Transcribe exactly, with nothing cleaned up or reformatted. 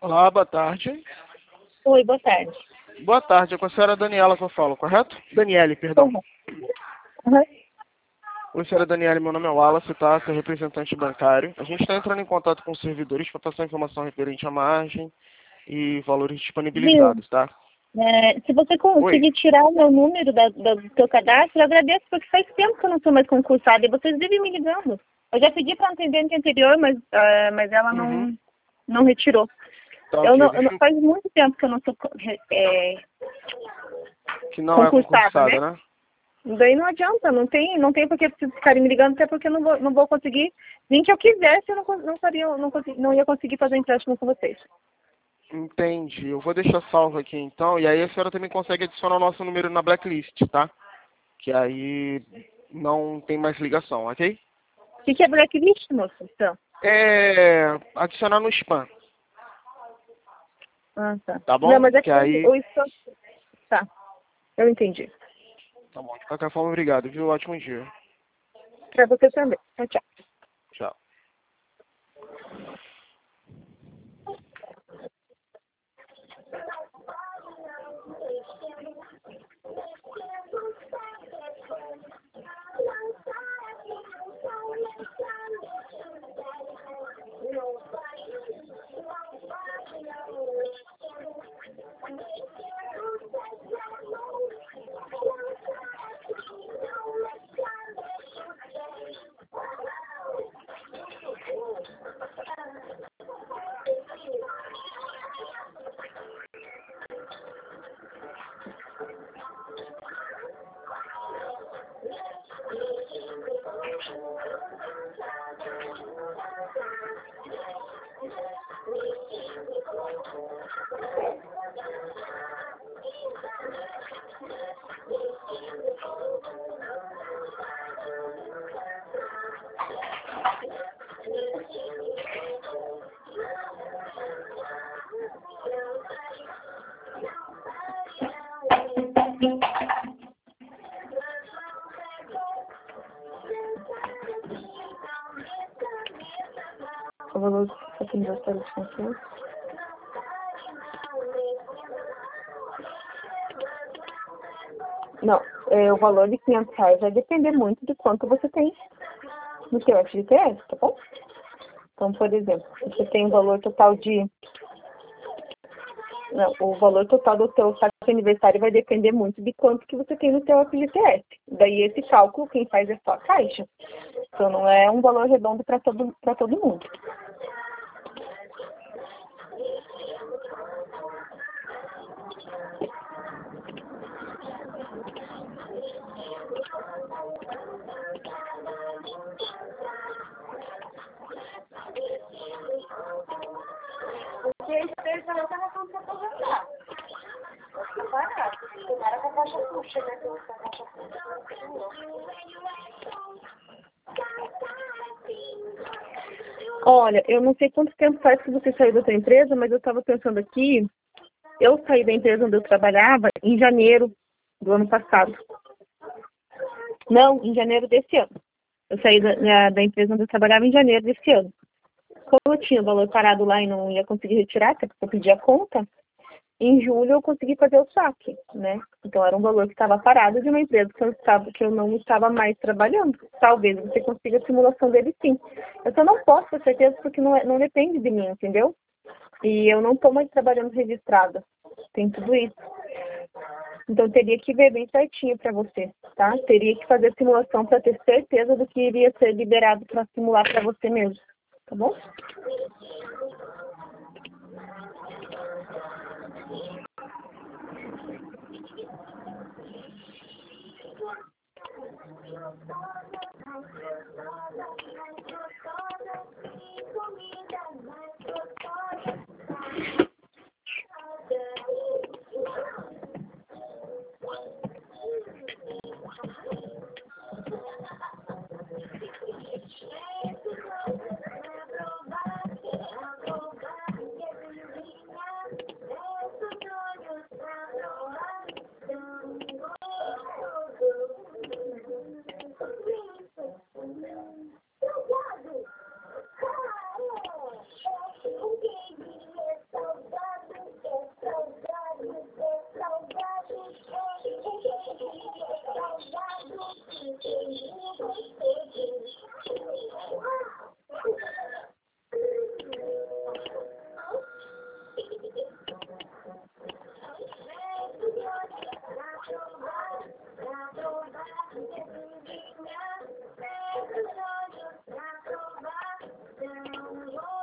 Olá, boa tarde. Oi, boa tarde. Boa tarde, é com a senhora Daniela que eu falo, correto? Daniele, perdão. Uhum. Uhum. Oi, senhora Daniele, meu nome é Wallace, tá? Sou representante bancário. A gente está entrando em contato com os servidores para passar informação referente à margem e valores Viu? disponibilizados, tá? É, se você Oi. conseguir tirar o meu número da, da- do seu cadastro, eu agradeço, porque faz tempo que eu não sou mais concursada e vocês vivem me ligando. Eu já pedi para a atendente anterior, mas, ah, mas ela Uhum. não, não retirou. Tá, Eu ok. não, eu não- Deixa eu... faz muito tempo que eu não sou co- é, Que não é concursada, né? concursada, né? Daí não adianta, não tem, não tem por que vocês ficarem me ligando, até porque eu não vou, não vou conseguir, nem que eu quisesse, eu não, con- não, faria, não, consegui- não ia conseguir fazer empréstimo com vocês. Entendi. Eu vou deixar salvo aqui então, e aí a senhora também consegue adicionar o nosso número na blacklist, tá? Que aí não tem mais ligação, ok? O que, que é blacklist, moço? Então. É adicionar no spam, Ah, tá. tá Não, bom? mas é Que que eu, aí... eu estou... Tá, eu entendi. Tá bom. De qualquer forma, obrigado, viu? Ótimo dia. Pra você também. Tchau, tchau. Tchau. O valor aqui no história de confiança. Não, é, o valor de quinhentos reais vai depender muito de quanto você tem no seu F G T S, tá bom? Então, por exemplo, você tem um valor total de... Não, o valor total do seu saque aniversário vai depender muito de quanto que você tem no seu F G T S. Daí esse cálculo quem faz é só a Caixa. Então não é um valor redondo para todo, para todo mundo. Porque eles já não estão com a aposentar. Para, tomara que a caixa puxa, né? A caixa Olha, eu não sei quanto tempo faz que você saiu da sua empresa, mas eu estava pensando aqui, eu saí da empresa onde eu trabalhava em janeiro do ano passado. Não, em janeiro desse ano. Eu saí da, da, da empresa onde eu trabalhava em janeiro desse ano. Como eu tinha o valor parado lá e não ia conseguir retirar, até porque eu pedi a conta, em julho eu consegui fazer o saque, né? Então era um valor que estava parado de uma empresa que eu, estava, que eu não estava mais trabalhando. Talvez você consiga a simulação dele sim. Eu só não posso ter certeza porque não, é, não depende de mim, entendeu? E eu não estou mais trabalhando registrada. Tem tudo isso. Então teria que ver bem certinho para você, tá? Teria que fazer a simulação para ter certeza do que iria ser liberado para simular para você mesmo, tá bom?